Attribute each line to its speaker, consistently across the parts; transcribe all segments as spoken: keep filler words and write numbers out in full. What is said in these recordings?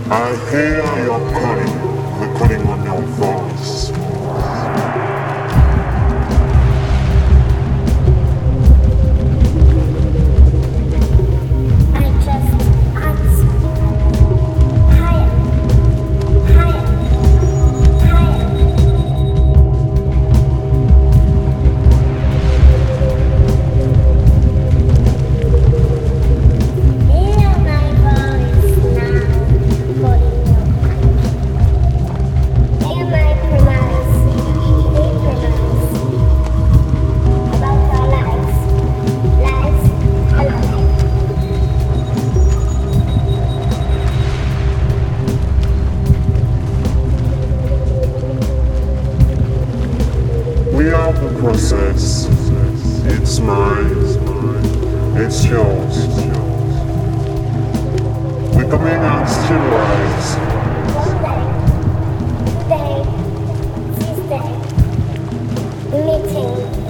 Speaker 1: I hear your calling, the calling on your voice. We are the process. It's mine. It's yours. We're coming out still rise.
Speaker 2: One day, today, Tuesday, meeting.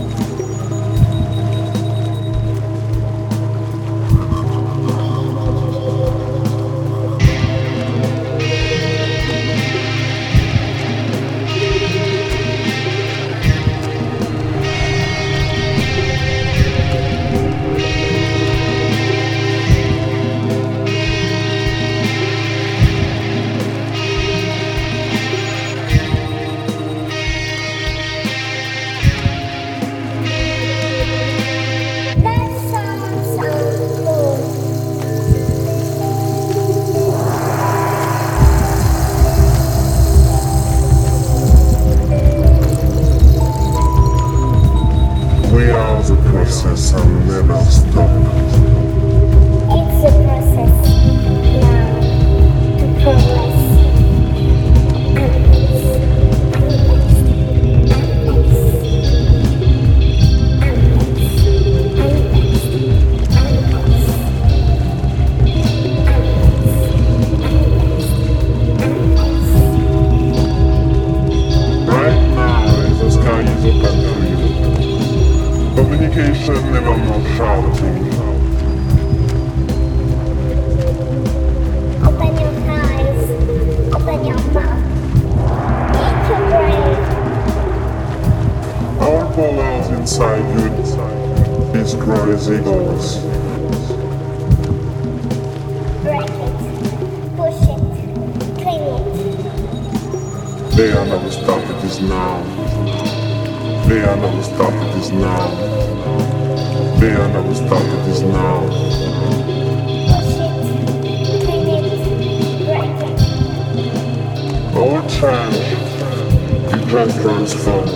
Speaker 1: We are the process and never stop.
Speaker 2: It's a process now to progress.
Speaker 1: Right now, the sky is open to you. Communication never more shouting.
Speaker 2: Open your eyes, open your mouth, eat your brain.
Speaker 1: All powers inside you destroy egos.
Speaker 2: Break it, push it, clean it.
Speaker 1: They are never stop, it is now. They are never stop, it is now. They are never stop, it is now.
Speaker 2: Push it, clean it, break it.
Speaker 1: All change, you just transform.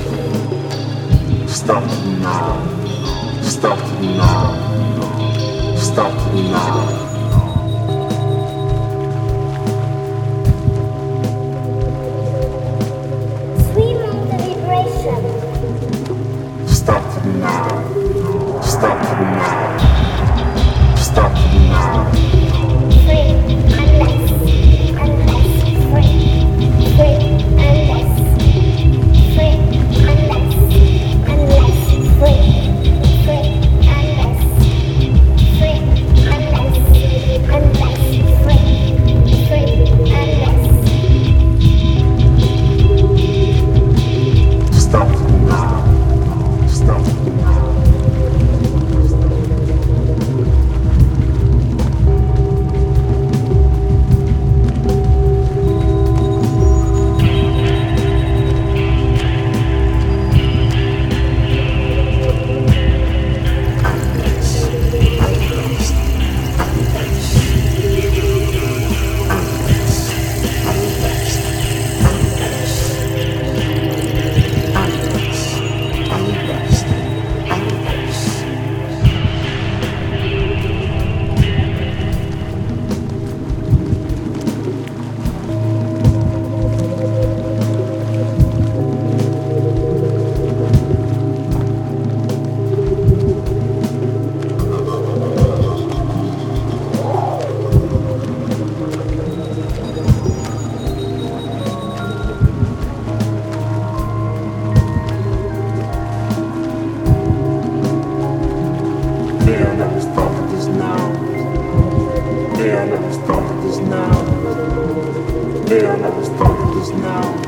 Speaker 1: Stop it now. Stop it now. Stop it now.
Speaker 2: Swim on the vibration.
Speaker 1: Stop it now. Stop it now. Stop it now.
Speaker 2: Free, unless, unless, free, free, unless, free, unless, unless, free, free, unless, free, unless.
Speaker 1: never stop this now.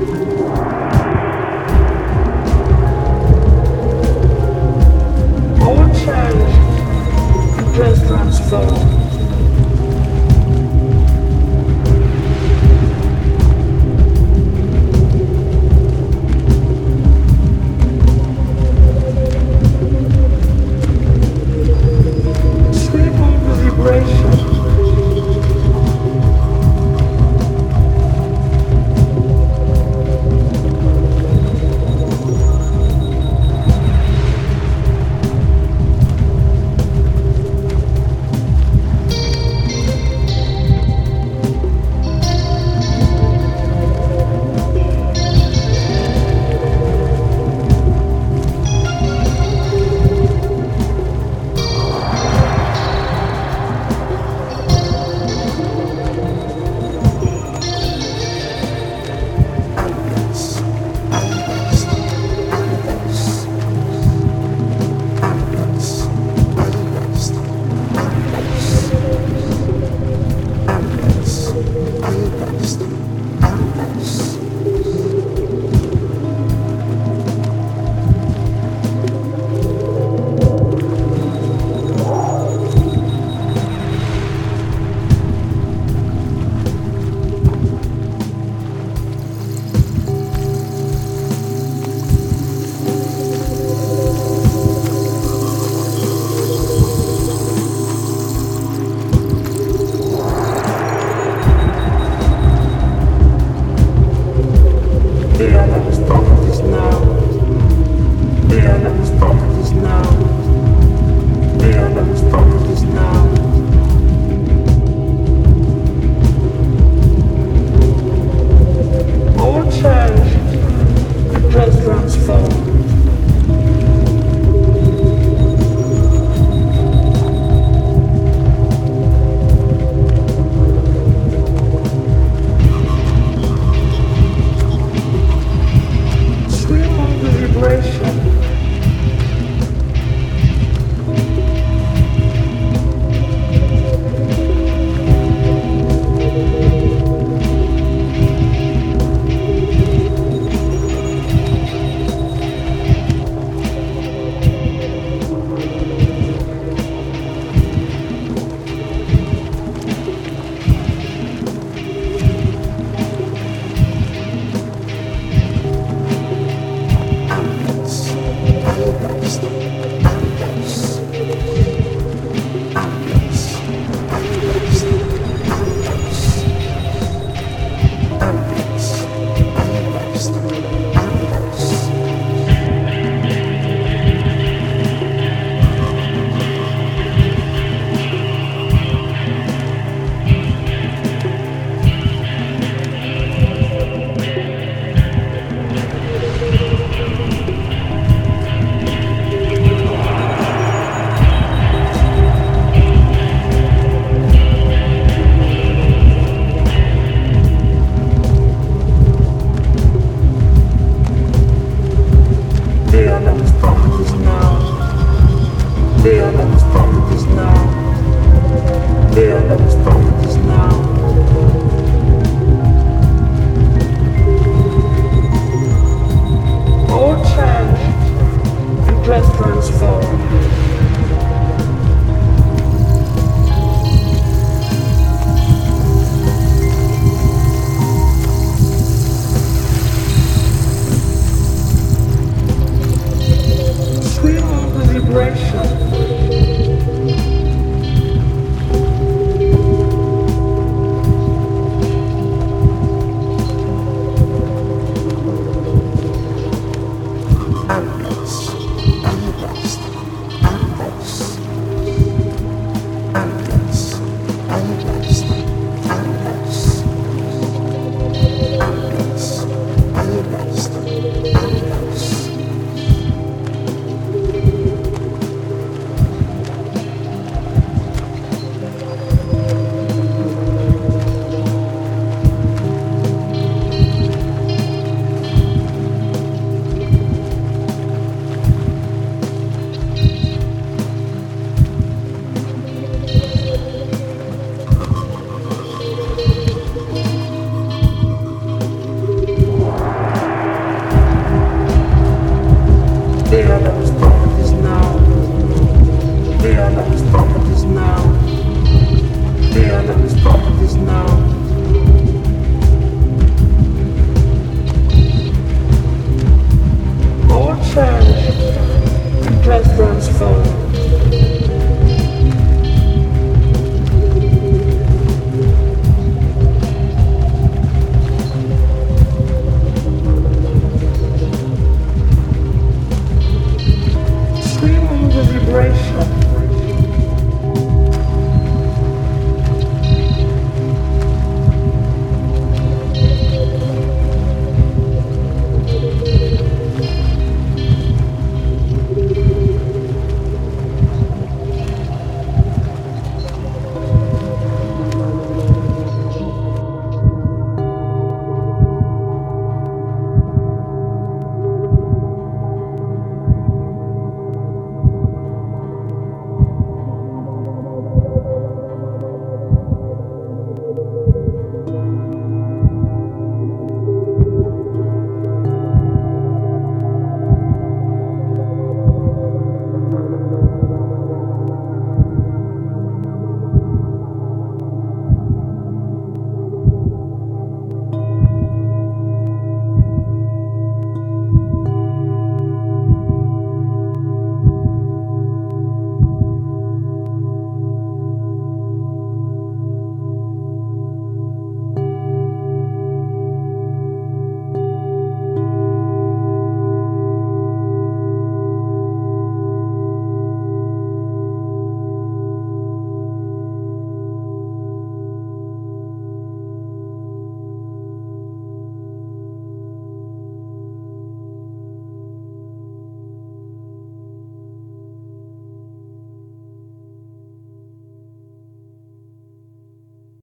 Speaker 3: I want to dress up so.